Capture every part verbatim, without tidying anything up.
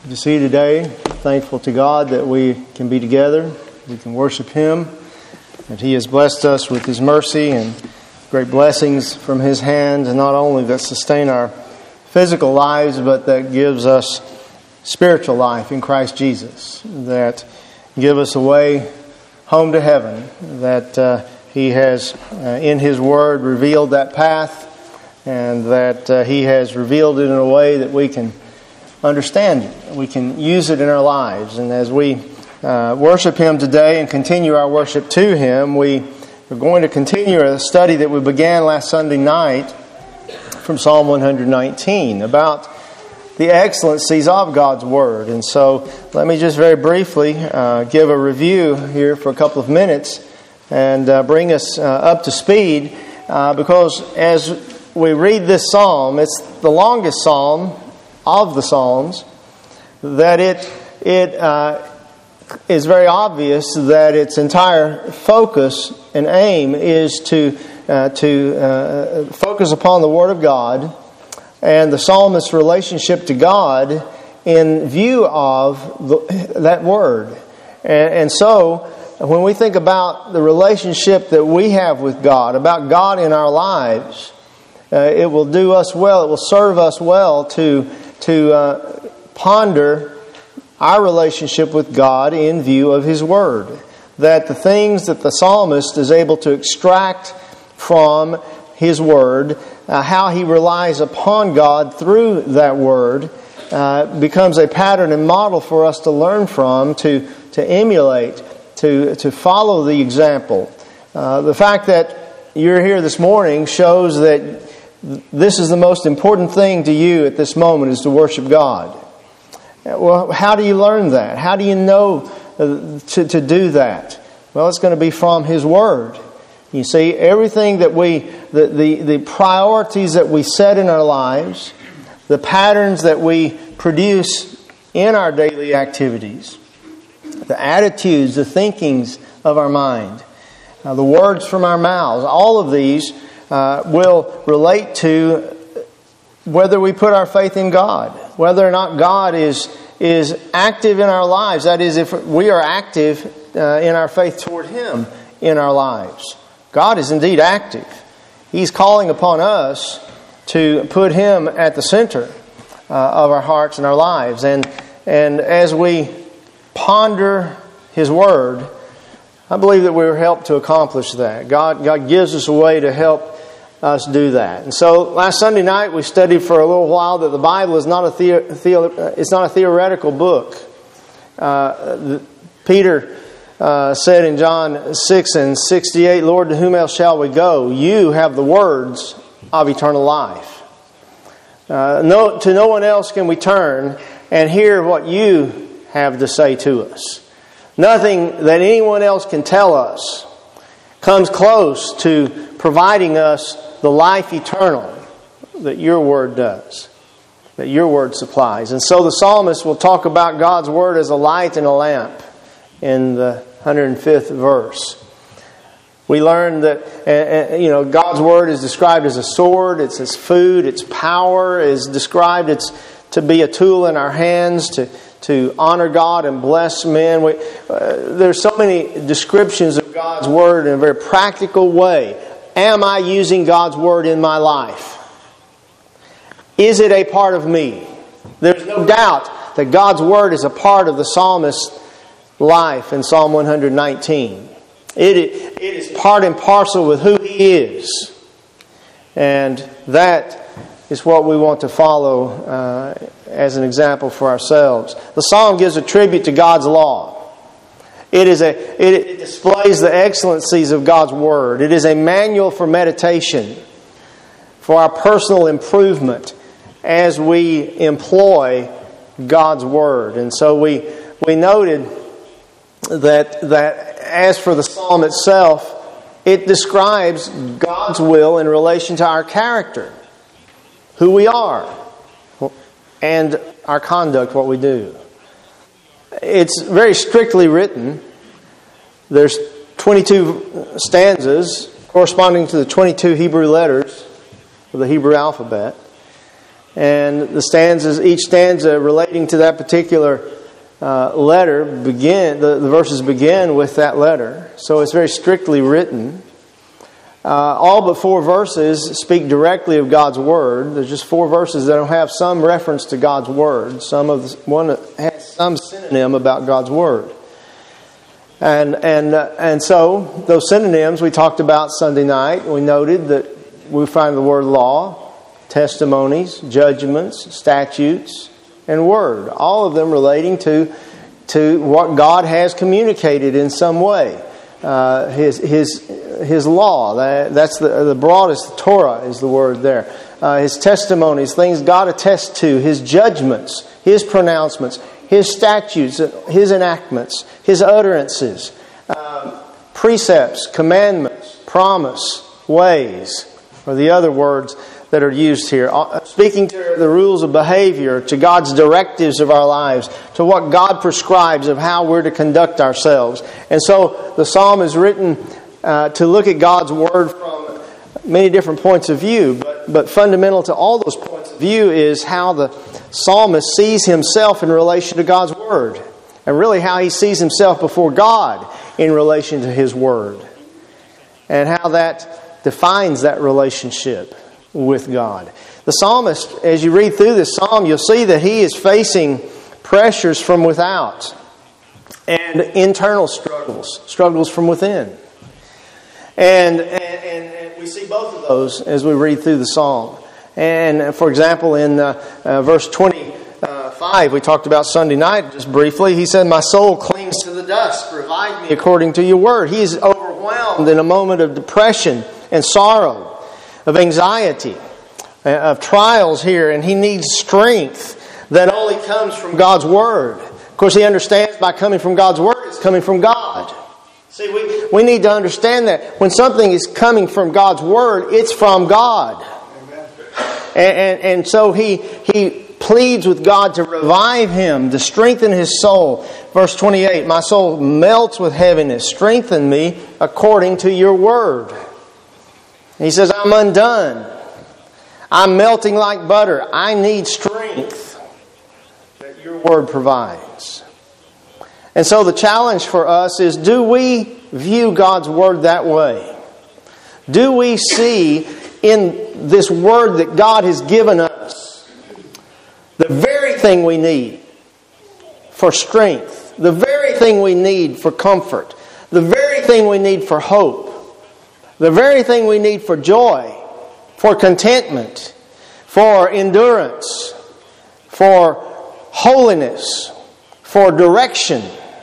To see you today, thankful to God that we can be together, we can worship Him, that He has blessed us with His mercy and great blessings from His hand, and not only that sustain our physical lives, but that gives us spiritual life in Christ Jesus, that give us a way home to heaven, that uh, He has, uh, in His Word, revealed that path, and that uh, He has revealed it in a way that we can understand it. We can use it in our lives. And as we uh, worship Him today and continue our worship to Him, we are going to continue a study that we began last Sunday night from Psalm one nineteen about the excellencies of God's Word. And so let me just very briefly uh, give a review here for a couple of minutes and uh, bring us uh, up to speed uh, because as we read this psalm, it's the longest psalm of the Psalms, that it it uh, is very obvious that its entire focus and aim is to uh, to uh, focus upon the Word of God and the psalmist's relationship to God in view of the, that Word. And, and so, when we think about the relationship that we have with God, about God in our lives, uh, it will do us well, it will serve us well to to uh, ponder our relationship with God in view of His Word. That the things that the psalmist is able to extract from His Word, uh, how he relies upon God through that Word, uh, becomes a pattern and model for us to learn from, to, to emulate, to, to follow the example. Uh, the fact that you're here this morning shows that this is the most important thing to you at this moment, is to worship God. Well, how do you learn that? How do you know to, to do that? Well, it's going to be from His Word. You see, everything that we, the, the, the priorities that we set in our lives, the patterns that we produce in our daily activities, the attitudes, the thinkings of our mind, uh, the words from our mouths, all of these Uh, will relate to whether we put our faith in God, whether or not God is is active in our lives. That is, if we are active uh, in our faith toward Him in our lives. God is indeed active. He's calling upon us to put Him at the center uh, of our hearts and our lives. And and as we ponder His Word, I believe that we're helped to accomplish that. God, God gives us a way to help us do that. And so last Sunday night we studied for a little while that the Bible is not a the, the, it's not a theoretical book. Uh, the, Peter uh, said in John six and sixty-eight, "Lord, to whom else shall we go? You have the words of eternal life. Uh, no, to no one else can we turn and hear what you have to say to us." Nothing that anyone else can tell us comes close to providing us the life eternal that your Word does, that your Word supplies. And so the psalmist will talk about God's Word as a light and a lamp in the one hundred fifth verse. We learn that uh, you know God's Word is described as a sword, it's His food, its power is described, it's to be a tool in our hands, to to honor God and bless men. We, uh, there's so many descriptions of God's Word in a very practical way. Am I using God's Word in my life? Is it a part of me? There's no doubt that God's Word is a part of the psalmist's life in Psalm one nineteen. It, it is part and parcel with who he is. And that is what we want to follow uh, as an example for ourselves. The psalm gives a tribute to God's law. It is a it, it displays the excellencies of God's Word. It is a manual for meditation, for our personal improvement as we employ God's Word. And so we we noted that that as for the psalm itself, it describes God's will in relation to our character, who we are, and our conduct, what we do. It's very strictly written. There's twenty-two stanzas corresponding to the twenty-two Hebrew letters of the Hebrew alphabet. And the stanzas, each stanza relating to that particular uh, letter, begin the, the verses begin with that letter. So it's very strictly written. Uh, all but four verses speak directly of God's Word. There's just four verses that don't have some reference to God's Word. Some of the, one has some synonym about God's Word. And and uh, and so those synonyms we talked about Sunday night. We noted that we find the word law, testimonies, judgments, statutes, and word. All of them relating to to what God has communicated in some way. Uh, his his his law. That, that's the the broadest. Torah is the word there. Uh, his testimonies, things God attests to. His judgments, His pronouncements, His statutes, His enactments, His utterances, uh, precepts, commandments, promise, ways, are the other words that are used here. Speaking to the rules of behavior, to God's directives of our lives, to what God prescribes of how we're to conduct ourselves. And so the psalm is written uh, to look at God's Word from many different points of view. But, but fundamental to all those points of view is how the psalmist sees himself in relation to God's Word. And really how he sees himself before God in relation to His Word. And how that defines that relationship with God. The psalmist, as you read through this psalm, you'll see that he is facing pressures from without and internal struggles, struggles from within. And, and, and we see both of those as we read through the psalm. And for example, in uh, uh, verse twenty-five, we talked about Sunday night just briefly. He said, "My soul clings to the dust. Revive me according to your word." He is overwhelmed in a moment of depression and sorrow, of anxiety, of trials here, and he needs strength that only comes from God's Word. Of course, he understands by coming from God's Word, it's coming from God. See, we, we need to understand that when something is coming from God's Word, it's from God. And, and, and so he, he pleads with God to revive him, to strengthen his soul. Verse twenty-eight, "My soul melts with heaviness. Strengthen me according to your word." He says, "I'm undone. I'm melting like butter. I need strength that your word provides." And so the challenge for us is, do we view God's word that way? Do we see in this word that God has given us the very thing we need for strength, the very thing we need for comfort, the very thing we need for hope, the very thing we need for joy, for contentment, for endurance, for holiness, for direction?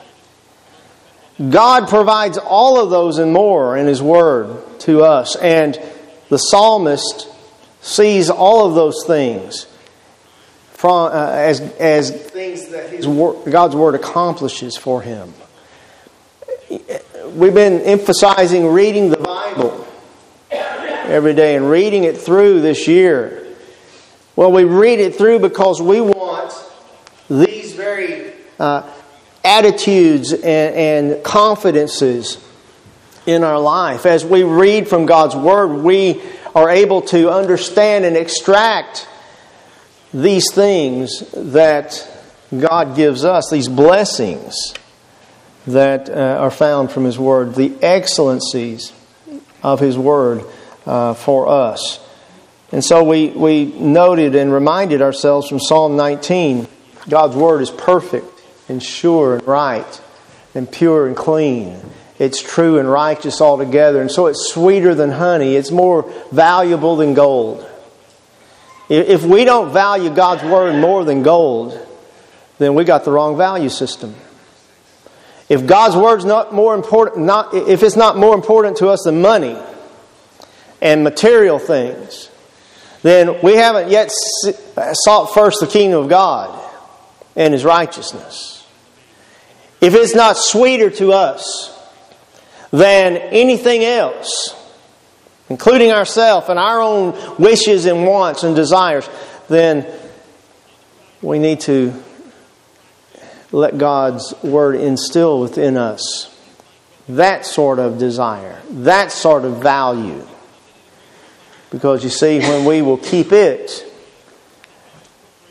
God provides all of those and more in His Word to us. And the psalmist sees all of those things from, uh, as, as things that his word, God's Word accomplishes for him. We've been emphasizing reading the Bible every day and reading it through this year. Well, we read it through because we want these very uh, attitudes and, and confidences in our life. As we read from God's Word, we are able to understand and extract these things that God gives us, these blessings that uh, are found from His Word, the excellencies of His Word uh, for us. And so we, we noted and reminded ourselves from Psalm nineteen, God's Word is perfect and sure and right and pure and clean. It's true and righteous altogether. And so it's sweeter than honey. It's more valuable than gold. If we don't value God's Word more than gold, then we got the wrong value system. If God's Word's not more important, not if it's not more important to us than money and material things, then we haven't yet sought first the kingdom of God and His righteousness. If it's not sweeter to us than anything else, including ourselves and our own wishes and wants and desires, then we need to let God's Word instill within us that sort of desire, that sort of value. Because you see, when we will keep it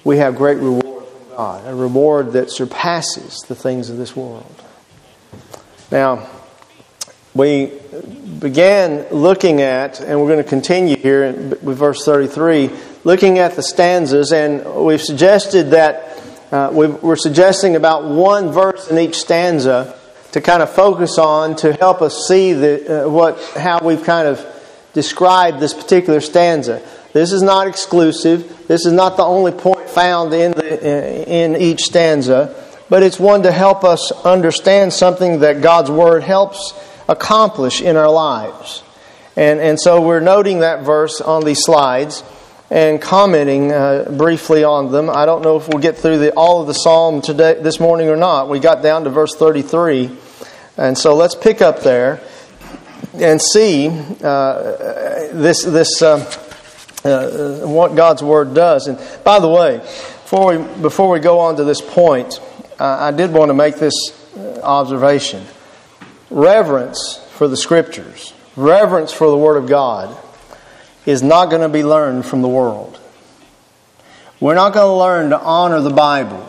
we have great reward from God, a reward that surpasses the things of this world. Now, we began looking at, and we're going to continue here with verse thirty-three, looking at the stanzas, and we've suggested that uh, we've, we're suggesting about one verse in each stanza to kind of focus on to help us see the, uh, what how we've kind of described this particular stanza. This is not exclusive. This is not the only point found in the in each stanza, but it's one to help us understand something that God's Word helps accomplish in our lives. And and so we're noting that verse on these slides and commenting uh, briefly on them. I don't know if we'll get through the, all of the psalm today this morning or not. We got down to verse thirty-three, and so let's pick up there and see uh, this this uh, uh, what God's Word does. And by the way, before we before we go on to this point, uh, I did want to make this observation. Reverence for the Scriptures, reverence for the Word of God is not going to be learned from the world. We're not going to learn to honor the Bible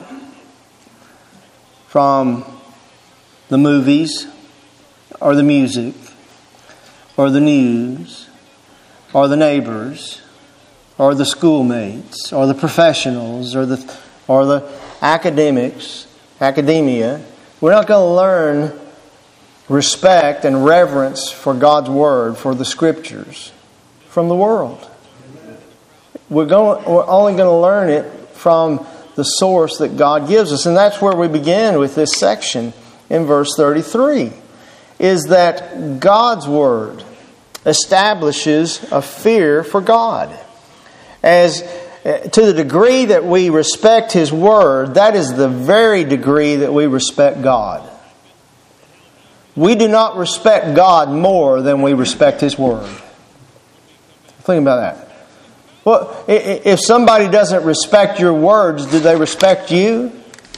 from the movies or the music or the news or the neighbors or the schoolmates or the professionals or the or the academics, academia. We're not going to learn respect and reverence for God's Word, for the Scriptures, from the world. We're going. We're only going to learn it from the source that God gives us, and that's where we begin with this section in verse thirty-three. Is that God's Word establishes a fear for God. As to the degree that we respect His Word, that is the very degree that we respect God. We do not respect God more than we respect His Word. Think about that. Well, if somebody doesn't respect your words, do they respect you?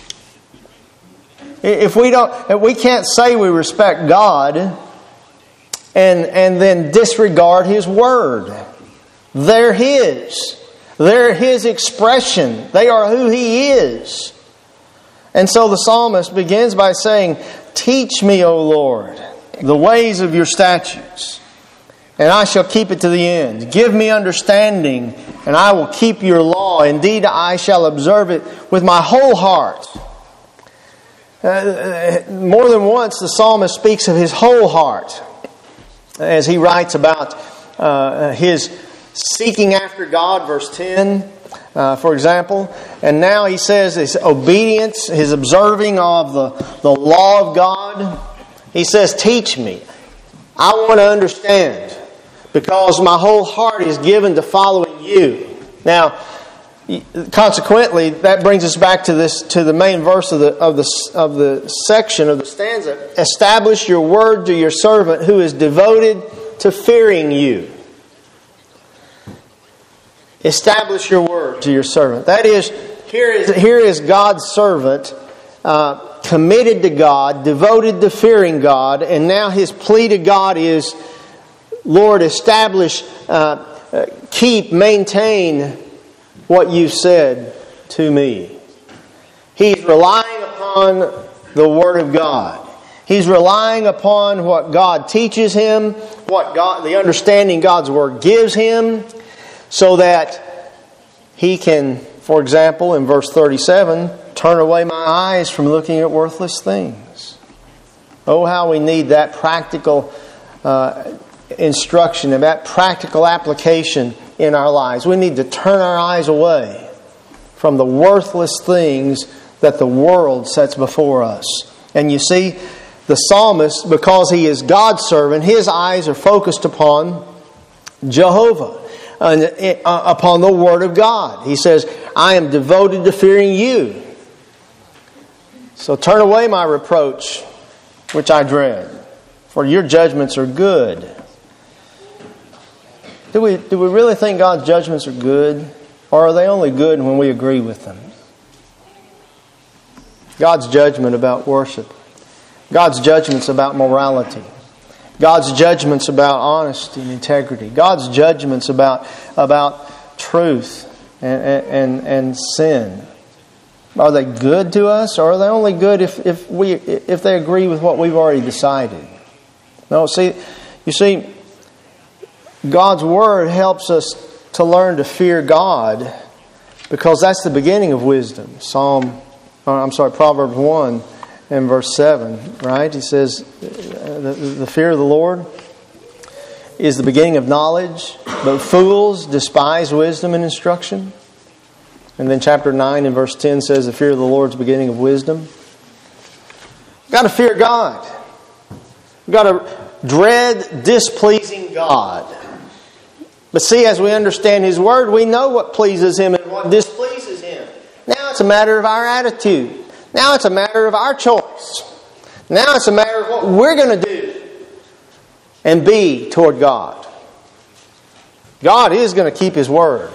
If we don't, if we can't say we respect God and and then disregard His Word. They're His. They're His expression. They are who He is. And so the psalmist begins by saying, "Teach me, O Lord, the ways of your statutes, and I shall keep it to the end. Give me understanding, and I will keep your law. Indeed, I shall observe it with my whole heart." Uh, more than once, the psalmist speaks of his whole heart as he writes about uh, his seeking after God, verse ten. Uh, for example, and now he says his obedience, his observing of the, the law of God. He says, "Teach me. I want to understand, because my whole heart is given to following you." Now, consequently, that brings us back to this to the main verse of the of the of the section of the stanza. "Establish your word to your servant who is devoted to fearing you." Establish your word to your servant. That is, here is here is God's servant, uh, committed to God, devoted to fearing God, and now his plea to God is, "Lord, establish, uh, uh, keep, maintain what you said to me." He's relying upon the Word of God. He's relying upon what God teaches him, what God, the understanding God's Word gives him, so that he can, for example, in verse thirty-seven, turn away my eyes from looking at worthless things. Oh, how we need that practical uh, instruction and that practical application in our lives. We need to turn our eyes away from the worthless things that the world sets before us. And you see, the psalmist, because he is God's servant, his eyes are focused upon Jehovah, upon the Word of God. He says, "I am devoted to fearing you. So turn away my reproach, which I dread, for your judgments are good." Do we, do we really think God's judgments are good? Or are they only good when we agree with them? God's judgment about worship. God's judgments about morality. God's judgments about honesty and integrity. God's judgments about, about truth and, and, and sin? Are they good to us, or are they only good if, if we if they agree with what we've already decided? No, see, you see, God's Word helps us to learn to fear God, because that's the beginning of wisdom. Psalm, I'm sorry, Proverbs one and verse seven, right? He says, the, the fear of the Lord is the beginning of knowledge, but fools despise wisdom and instruction. And then chapter nine and verse ten says, the fear of the Lord is the beginning of wisdom. We've got to fear God. We've got to dread displeasing God. But see, as we understand His Word, we know what pleases Him and what displeases Him. Now it's a matter of our attitude. Now it's a matter of our choice. Now it's a matter of what we're going to do and be toward God. God is going to keep His Word.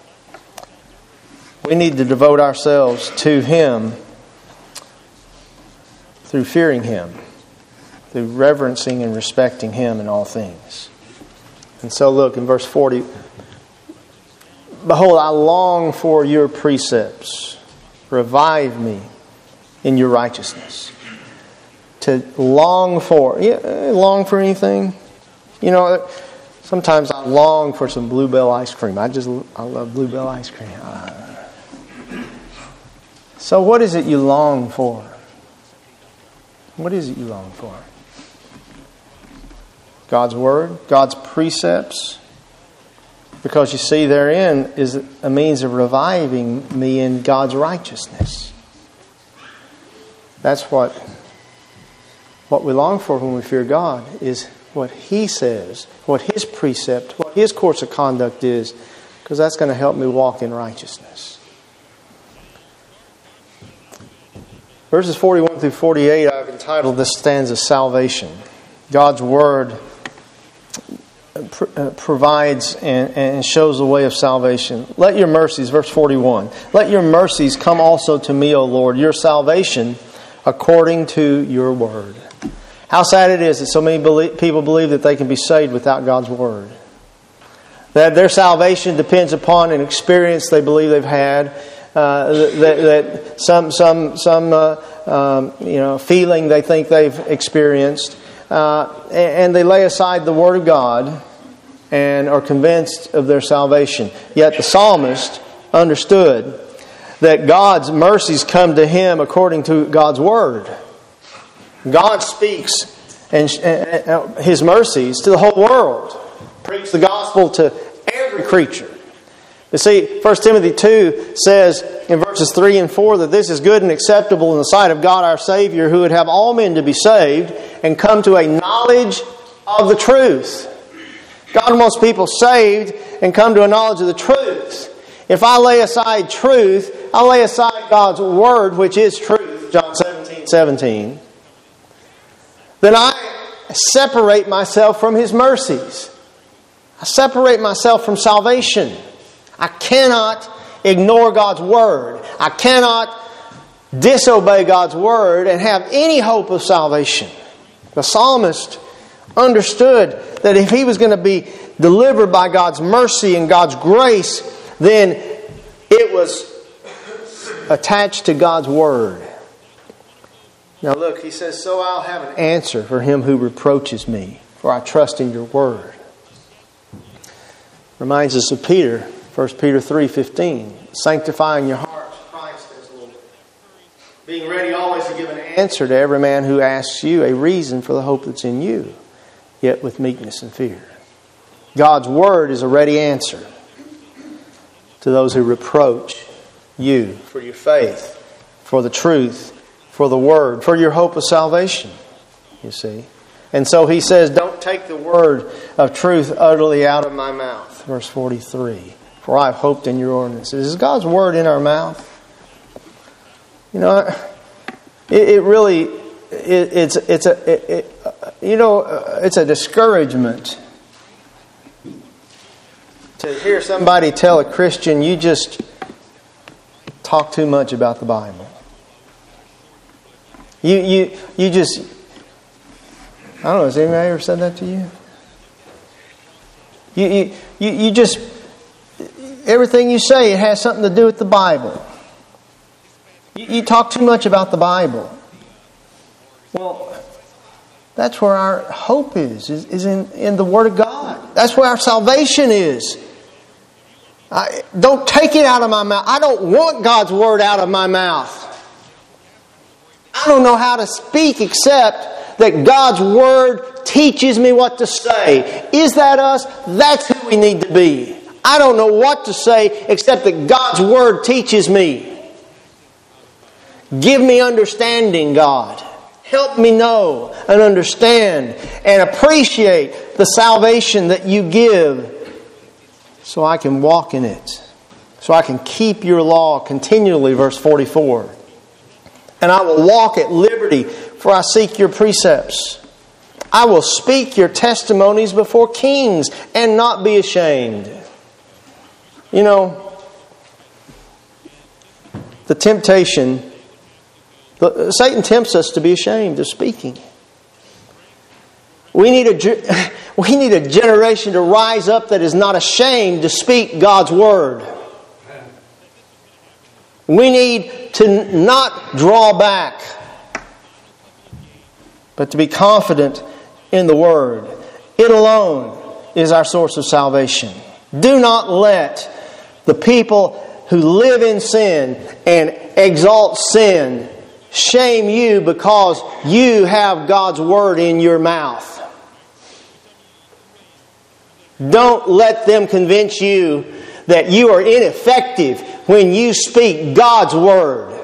We need to devote ourselves to Him through fearing Him, through reverencing and respecting Him in all things. And so look in verse forty. Behold, I long for your precepts. Revive me in your righteousness. To long for. You long for anything? You know, sometimes I long for some Bluebell ice cream. I just, I love Bluebell ice cream. Uh, so what is it you long for? What is it you long for? God's Word, God's precepts. Because you see, therein is a means of reviving me in God's righteousness. That's what, what we long for when we fear God, is what He says, what His precept, what His course of conduct is, because that's going to help me walk in righteousness. Verses forty-one through forty-eight, I've entitled this stanza Salvation. God's Word provides and, and shows the way of salvation. Let your mercies, verse forty-one, let your mercies come also to me, O Lord, your salvation according to your Word. How sad it is that so many believe, people believe that they can be saved without God's Word. That their salvation depends upon an experience they believe they've had. Uh, that, that some some some uh, um, you know feeling they think they've experienced, uh, and they lay aside the Word of God and are convinced of their salvation. Yet the psalmist understood that God's mercies come to him according to God's Word. God speaks and His mercies to the whole world. Preach the gospel to every creature. You see, First Timothy two says in verses three and four that this is good and acceptable in the sight of God our Savior, who would have all men to be saved and come to a knowledge of the truth. God wants people saved and come to a knowledge of the truth. If I lay aside truth, I lay aside God's Word, which is truth, John seventeen seventeen, then I separate myself from His mercies. I separate myself from salvation. I cannot ignore God's Word. I cannot disobey God's Word and have any hope of salvation. The psalmist understood that if he was going to be delivered by God's mercy and God's grace, then it was attached to God's Word. Now look, he says, so I'll have an answer for him who reproaches me, for I trust in your Word. Reminds us of Peter, First Peter three fifteen, sanctifying your hearts, Christ as Lord. Being ready always to give an answer to every man who asks you a reason for the hope that's in you, yet with meekness and fear. God's Word is a ready answer to those who reproach you for your faith, for the truth, for the Word, for your hope of salvation, you see. And so he says, don't take the word of truth utterly out of my mouth. Verse forty-three, for I have hoped in your ordinances. Is God's Word in our mouth? You know, it, it really, it, it's it's a, it, it, you know, it's a discouragement to hear somebody tell a Christian, you just talk too much about the Bible. You you you just, I don't know, has anybody ever said that to you? You you you, you just, everything you say, it has something to do with the Bible. You, you talk too much about the Bible. Well, that's where our hope is, is, is in, in the Word of God. That's where our salvation is. I, don't take it out of my mouth. I don't want God's Word out of my mouth. I don't know how to speak except that God's Word teaches me what to say. Is that us? That's who we need to be. I don't know what to say except that God's Word teaches me. Give me understanding, God. Help me know and understand and appreciate the salvation that you give so I can walk in it. So I can keep your law continually, verse forty-four. And I will walk at liberty, for I seek your precepts. I will speak your testimonies before kings and not be ashamed. You know, the temptation... Satan tempts us to be ashamed of speaking. We need a we need a generation to rise up that is not ashamed to speak God's Word. We need to not draw back, but to be confident in the Word. It alone is our source of salvation. Do not let the people who live in sin and exalt sin shame you because you have God's Word in your mouth. Don't let them convince you that you are ineffective when you speak God's Word.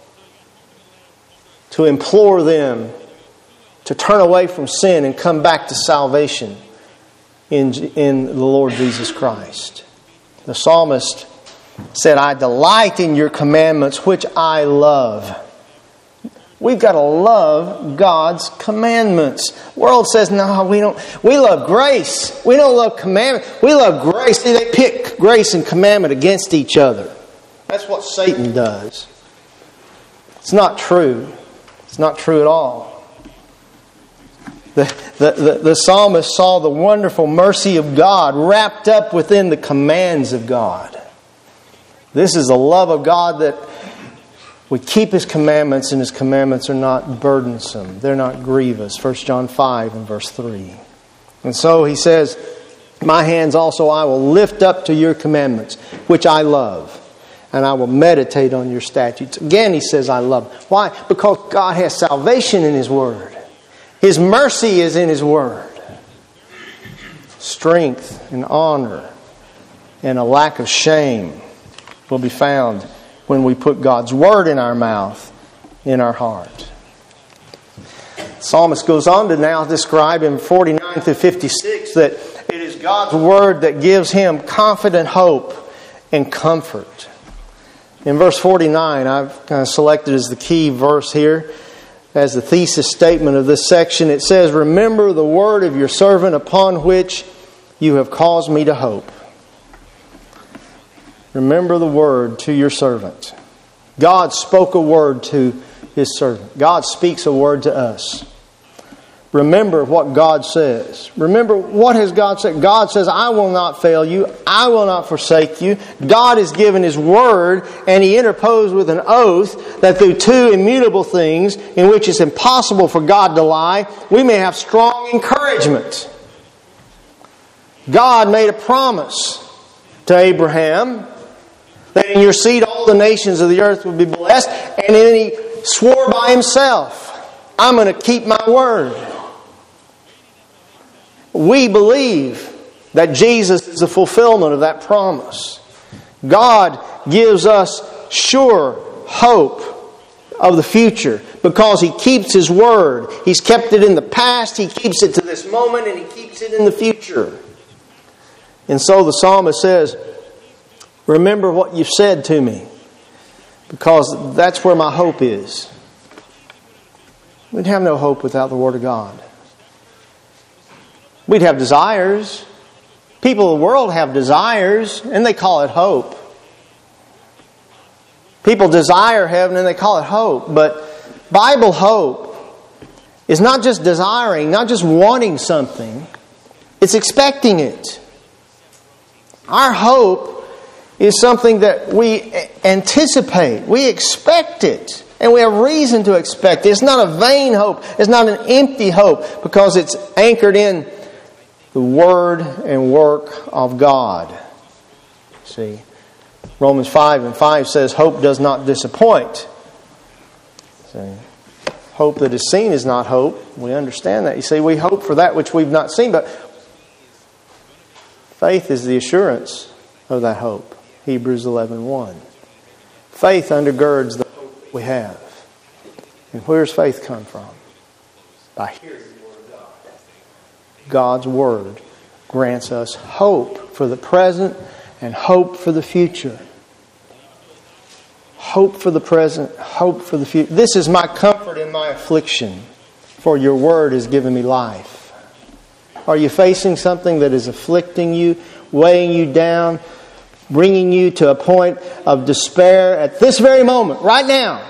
To implore them to turn away from sin and come back to salvation in, in the Lord Jesus Christ. The psalmist said, I delight in your commandments, which I love. We've got to love God's commandments. The world says, no, we don't. We love grace. We don't love commandment. We love grace. See, they pit grace and commandment against each other. That's what Satan does. It's not true. It's not true at all. The, the, the, the psalmist saw the wonderful mercy of God wrapped up within the commands of God. This is the love of God that we keep His commandments, and His commandments are not burdensome. They're not grievous. First John five and verse three. And so he says, my hands also I will lift up to your commandments, which I love. And I will meditate on your statutes. Again, he says I love. Why? Because God has salvation in His Word. His mercy is in His Word. Strength and honor and a lack of shame will be found when we put God's Word in our mouth, in our heart. The psalmist goes on to now describe in forty-nine through fifty-six that it is God's Word that gives him confident hope and comfort. In verse forty-nine, I've kind of selected as the key verse here, as the thesis statement of this section. It says, remember the word of your servant upon which you have caused me to hope. Remember the word to your servant. God spoke a word to His servant. God speaks a word to us. Remember what God says. Remember, what has God said? God says, I will not fail you. I will not forsake you. God has given His word, and He interposed with an oath that through two immutable things in which it's impossible for God to lie, we may have strong encouragement. God made a promise to Abraham that in your seed all the nations of the earth will be blessed. And then He swore by Himself, I'm going to keep my word. We believe that Jesus is the fulfillment of that promise. God gives us sure hope of the future because He keeps His word. He's kept it in the past, He keeps it to this moment, and He keeps it in the future. And so the psalmist says, remember what you've said to me, because that's where my hope is. We'd have no hope without the Word of God. We'd have desires. People of the world have desires, and they call it hope. People desire heaven, and they call it hope. But Bible hope is not just desiring, not just wanting something. It's expecting it. Our hope is something that we anticipate. We expect it. And we have reason to expect it. It's not a vain hope. It's not an empty hope, because it's anchored in the Word and work of God. See, Romans five and five says, hope does not disappoint. See, hope that is seen is not hope. We understand that. You see, we hope for that which we've not seen, but faith is the assurance of that hope. Hebrews eleven one. Faith undergirds the hope we have. And where does faith come from? By hearing the Word of God. God's Word grants us hope for the present and hope for the future. Hope for the present, hope for the future. This is my comfort in my affliction, for your Word has given me life. Are you facing something that is afflicting you, weighing you down, bringing you to a point of despair at this very moment, right now?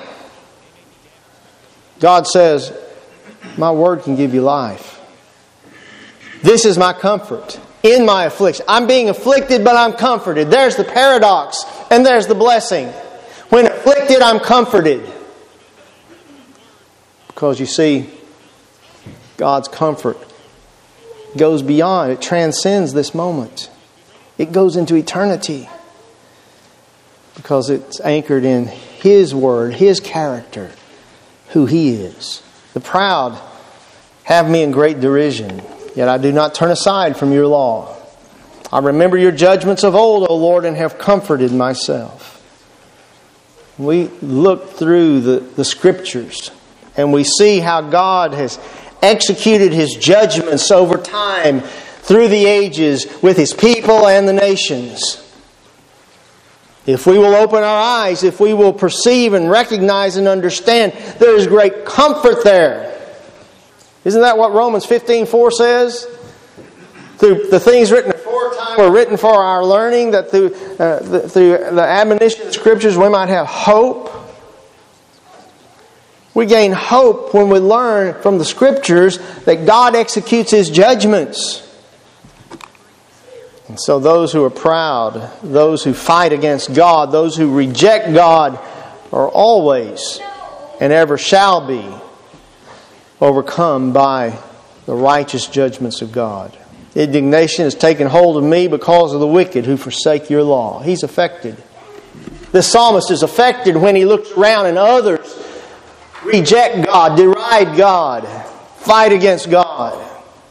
God says, my Word can give you life. This is my comfort in my affliction. I'm being afflicted, but I'm comforted. There's the paradox, and there's the blessing. When afflicted, I'm comforted. Because you see, God's comfort goes beyond, it transcends this moment. It goes into eternity. Because it's anchored in His Word, His character, who He is. The proud have me in great derision, yet I do not turn aside from your law. I remember your judgments of old, O Lord, and have comforted myself. We look through the, the Scriptures and we see how God has executed His judgments over time through the ages with His people and the nations. If we will open our eyes, if we will perceive and recognize and understand, there is great comfort there. Isn't that what Romans fifteen four says? Through the things written aforetime were written for our learning, that through, uh, the, through the admonition of the Scriptures we might have hope. We gain hope when we learn from the Scriptures that God executes His judgments. And so those who are proud, those who fight against God, those who reject God are always and ever shall be overcome by the righteous judgments of God. Indignation has taken hold of me because of the wicked who forsake your law. He's affected. The psalmist is affected when he looks around and others reject God, deride God, fight against God.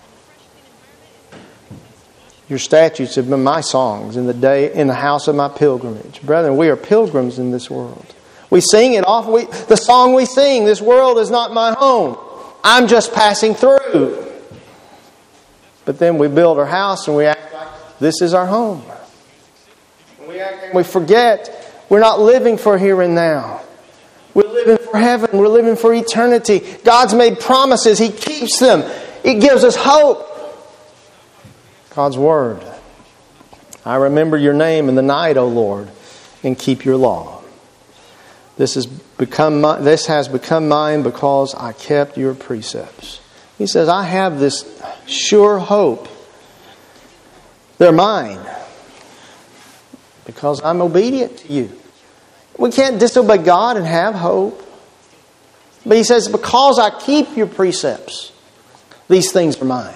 Your statutes have been my songs in the day in the house of my pilgrimage. Brethren, we are pilgrims in this world. We sing it often. We, the song we sing, this world is not my home. I'm just passing through. But then we build our house and we act like this is our home. And we, act, and we forget we're not living for here and now. We're living for heaven. We're living for eternity. God's made promises. He keeps them. It gives us hope. God's Word. I remember your name in the night, O Lord, and keep your law. This has become my, this has become mine because I kept your precepts. He says, I have this sure hope. They're mine because I'm obedient to you. We can't disobey God and have hope. But he says, because I keep your precepts, these things are mine.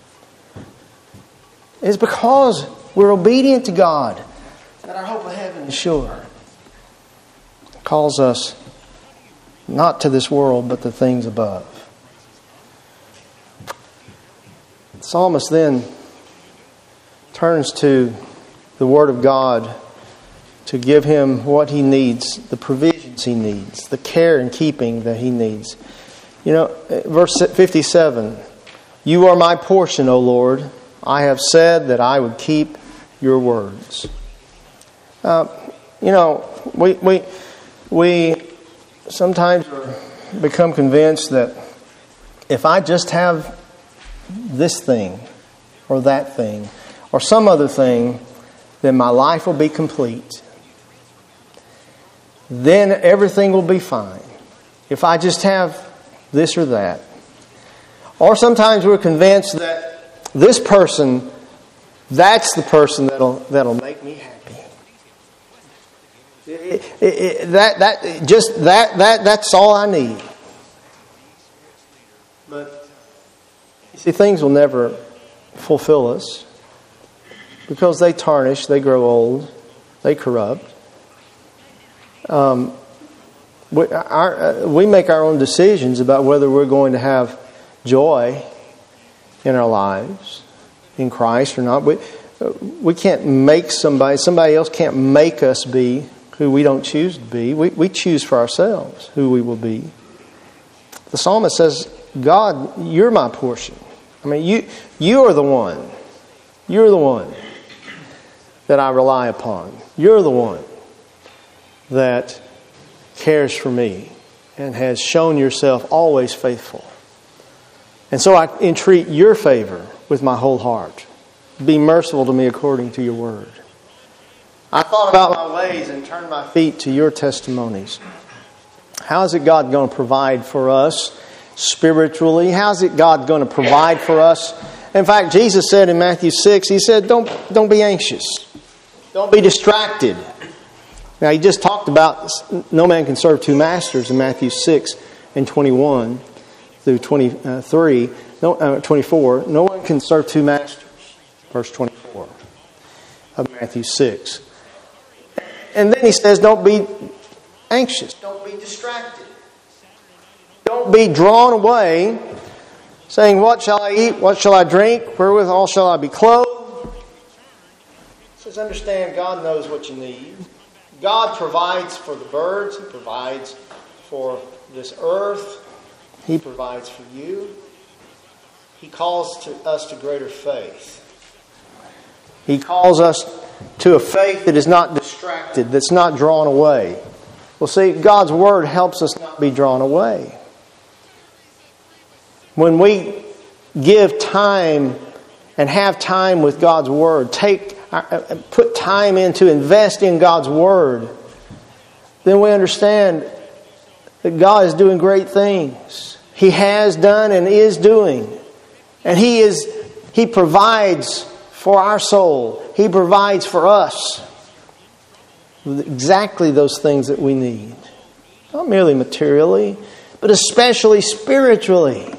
It's because we're obedient to God that our hope of heaven is sure. It calls us not to this world, but the things above. The psalmist then turns to the Word of God to give him what he needs, the provisions he needs, the care and keeping that he needs. You know, verse fifty-seven, you are my portion, O Lord. I have said that I would keep your words. Uh, you know, we we we sometimes become convinced that if I just have this thing or that thing or some other thing, then my life will be complete. Then everything will be fine. If I just have this or that. Or sometimes we're convinced that this person, that's the person that'll that'll make me happy. It, it, it, that that just that that that's all I need. But you see, things will never fulfill us because they tarnish, they grow old, they corrupt. Um, we, our, uh, we make our own decisions about whether we're going to have joy in our lives in Christ or not. We uh, we can't make somebody. Somebody else can't make us be who we don't choose to be. We we choose for ourselves who we will be. The psalmist says, God, you're my portion. I mean, you you are the one. You're the one that I rely upon. You're the one that cares for me and has shown yourself always faithful. And so I entreat your favor with my whole heart. Be merciful to me according to your word. I thought about my ways and turned my feet to your testimonies. How is it God going to provide for us spiritually? How is it God going to provide for us? In fact, Jesus said in Matthew six, He said, don't, don't be anxious. Don't be distracted. Now, He just talked about no man can serve two masters in Matthew six and twenty-one through twenty-three, no, uh, twenty-four. No one can serve two masters. Verse twenty-four of Matthew six. And then He says, don't be anxious. Don't be distracted. Don't be drawn away, saying, what shall I eat? What shall I drink? Wherewithal shall I be clothed? He says, understand, God knows what you need. God provides for the birds. He provides for this earth. He provides for you. He calls to us to greater faith. He calls us to a faith that is not distracted, that's not drawn away. Well, see, God's Word helps us not be drawn away. When we give time and have time with God's Word, take put time into, invest in God's Word, then we understand that God is doing great things. He has done and is doing. And He is He provides for our soul. He provides for us exactly those things that we need. Not merely materially, but especially spiritually.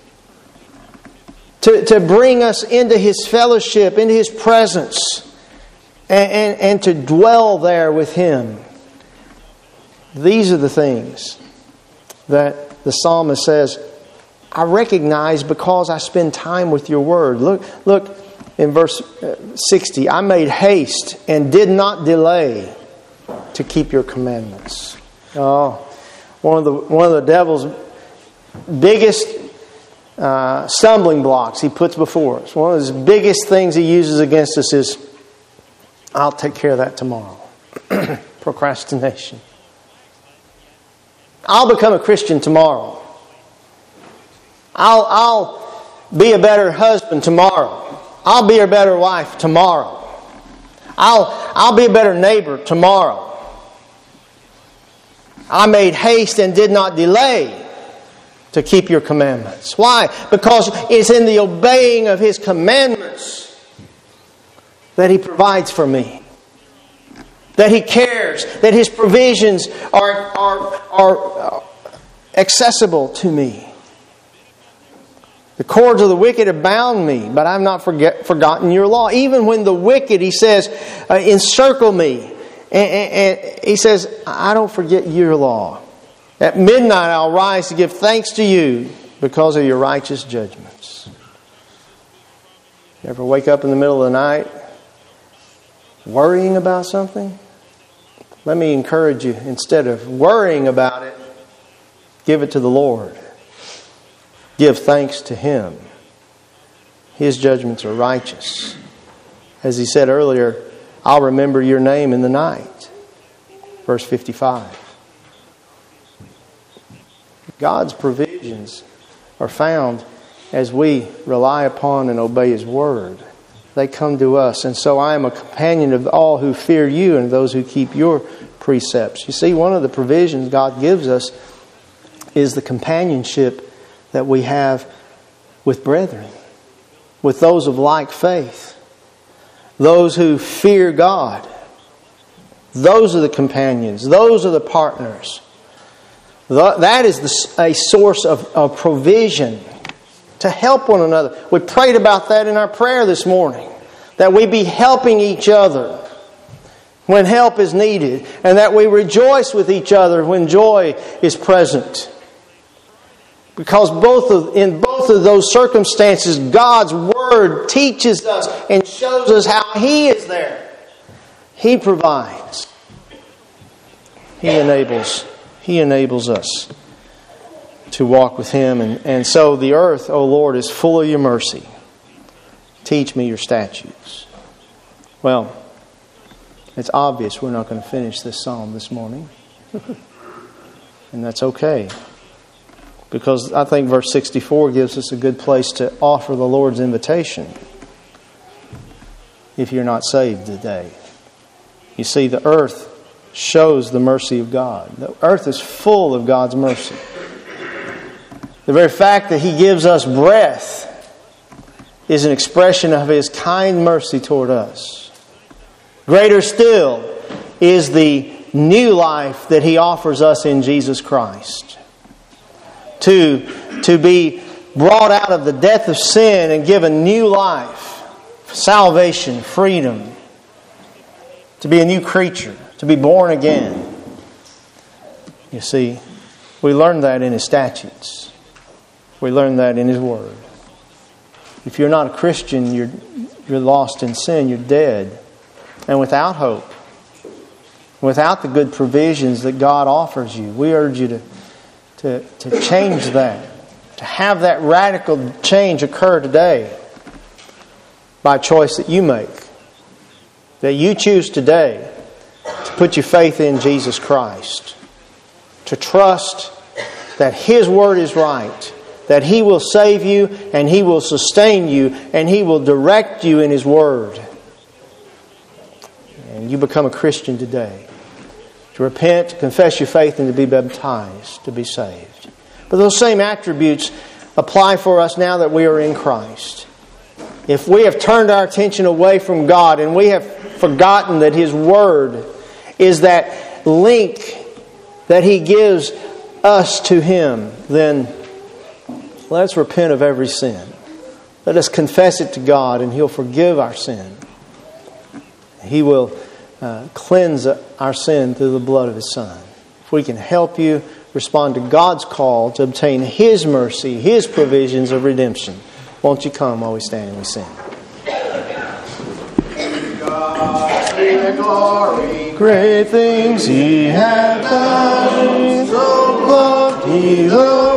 To, to bring us into His fellowship, into His presence, and, and, and to dwell there with Him. These are the things that the psalmist says, I recognize because I spend time with your word. Look, look in verse sixty. I made haste and did not delay to keep your commandments. Oh, one of the one of the devil's biggest uh, stumbling blocks he puts before us. One of his biggest things he uses against us is, I'll take care of that tomorrow. Procrastination. I'll become a Christian tomorrow. I'll, I'll be a better husband tomorrow. I'll be a better wife tomorrow. I'll, I'll be a better neighbor tomorrow. I made haste and did not delay to keep your commandments. Why? Because it's in the obeying of His commandments that He provides for me. That He cares. That His provisions are, are, are accessible to me. The cords of the wicked have bound me, but I have not forget, forgotten your law. Even when the wicked, He says, uh, encircle me. And, and, and He says, I don't forget your law. At midnight I'll rise to give thanks to you because of your righteous judgments. You ever wake up in the middle of the night worrying about something? Let me encourage you, instead of worrying about it, give it to the Lord. Give thanks to Him. His judgments are righteous. As He said earlier, I'll remember your name in the night. Verse fifty-five. God's provisions are found as we rely upon and obey His Word. They come to us. And so I am a companion of all who fear you and those who keep your precepts. You see, one of the provisions God gives us is the companionship that we have with brethren, with those of like faith, those who fear God, Those are the companions. Those are the partners. That is the, a source of, of provision to help one another. We prayed about that in our prayer this morning. That we be helping each other when help is needed. And that we rejoice with each other when joy is present. Because both of, in both of those circumstances, God's Word teaches us and shows us how He is there. He provides. He enables. He enables us to walk with Him. And, and so the earth, O Lord, is full of your mercy. Teach me your statutes. Well, it's obvious we're not going to finish this psalm this morning. And that's okay. Because I think verse sixty-four gives us a good place to offer the Lord's invitation. If you're not saved today. You see, the earth shows the mercy of God. The earth is full of God's mercy. The very fact that He gives us breath is an expression of His kind mercy toward us. Greater still is the new life that He offers us in Jesus Christ. To, to be brought out of the death of sin and given new life, salvation, freedom. To be a new creature. To be born again. You see, we learn that in His statutes. We learn that in His Word. If you're not a Christian, you're, you're lost in sin, you're dead. And without hope. Without the good provisions that God offers you. We urge you to, to, to change that. To have that radical change occur today. By a choice that you make. That you choose today. To put your faith in Jesus Christ. To trust that His Word is right. That He will save you and He will sustain you and He will direct you in His Word. And you become a Christian today. To repent, to confess your faith and to be baptized, to be saved. But those same attributes apply for us now that we are in Christ. If we have turned our attention away from God and we have forgotten that His Word is that link that He gives us to Him, then let's repent of every sin. Let us confess it to God and He'll forgive our sin. He will uh, cleanse our sin through the blood of His Son. If we can help you respond to God's call to obtain His mercy, His provisions of redemption, won't you come while we stand and we sing? God be the glory. Great things He hath done, so loved He the